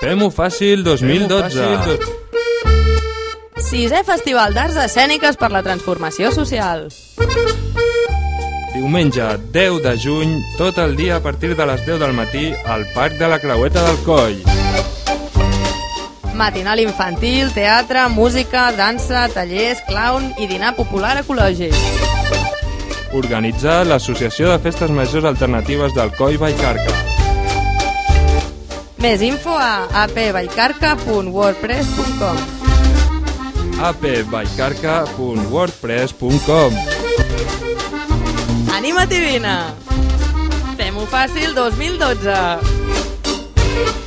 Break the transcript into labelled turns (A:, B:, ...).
A: Fem-ho fàcil 2012.
B: Sisè Festival d'Arts Escèniques per la Transformació Social.
A: Diumenge 10 de juny, tot el dia a partir de les 10 del matí al Parc de la Creueta del Coll.
B: Matinal infantil, teatre, música, dansa, tallers, clown i dinar popular ecològic.
A: Organitzar l'Associació de Festes Majors Alternatives del Coll Vallcarca.
B: Més info a apvallcarca.wordpress.com.
A: apvallcarca.wordpress.com.
B: Anima't i vine! Fem-ho fàcil 2012!